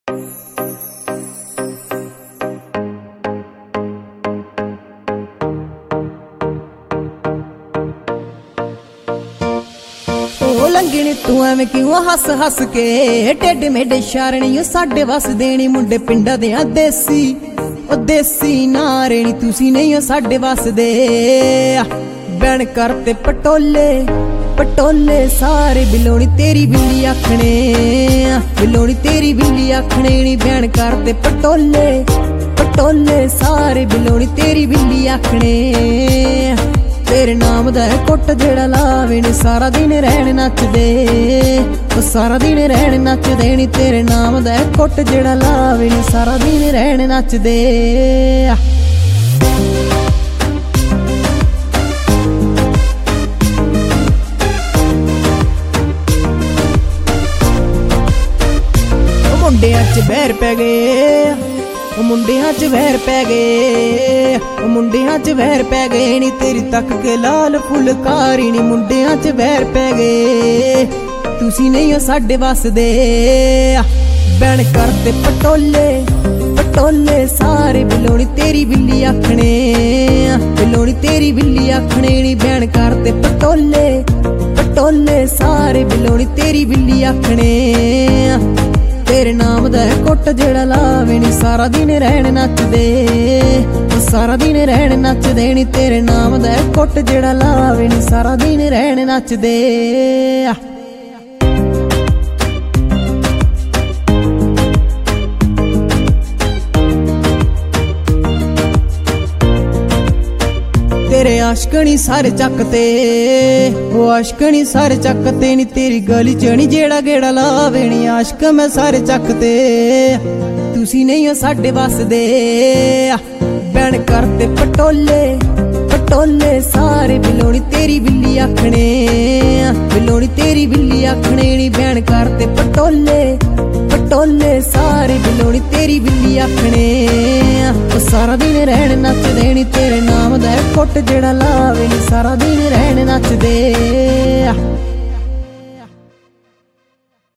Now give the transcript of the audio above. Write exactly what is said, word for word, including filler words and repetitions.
लंघनी तू एवें क्यों हस हस के टेढ़े मेढे शारणी साडे वस देनी मुंडे पिंडा दे देसी ओ देसी नारेणी तुसी नहीं हो साडे वस दे बैन करते पटोले पटोले सारे बिलोनी तेरी बिल्ली आखने बिलोनी तेरी बिल्ली आखने नी बैन करते पटोले पटोले सारे बिलोनी तेरी बिल्ली आखने तेरे नाम दा कुट जेड़ा लावे नी सारा दिन रहन नचदे ओ सारा दिन रहन नचदे नी तेरे नाम दा कुट जेड़ा लावे नी सारा दिन रहन नचदे मुंडियां च बैर पै गए मुंडियां च वैर पै गए मुंडियां च वैर पै गए नी तेरी तक के लाल फुलकारी नी मुंडियां च वैर पै गए तुसी नहीं हो साडे वस दे बैन करते पटोले पटोले सारे बिलोनी तेरी बिल्ली आखने बिलोनी तेरी बिल्ली आखने नी बैन करते पटोले पटोले सारे बिलोनी तेरी बिल्ली आखने तेरे नाम दा कुट जेड़ा लावे नी सारा दिन रहन नचदे सारा दिन रहन नचदे नी तेरे नाम दा कुट जेड़ा लावे नी सारा दिन रहन नचदे तेरे आशकनी सारे चकते वो आशकनी सारे चकते नी तेरी गली च नी जेड़ा गेड़ा लावे नी आशक मैं सारे चकते तुसी नहीं हो साडे वस दे बैन करते पटोले पटोले सारे बिलोनी तेरी बिल्ली आखने बिलोनी तेरी बिल्ली आखने नी बैन करते पटोले पटोले सारे बिलोनी तेरी बिल्ली आखने ओ सारा दिन रहन नचदे नी तेरे नाम दा कुट जेड़ा लावे नी सारा दिन रहन नचदे।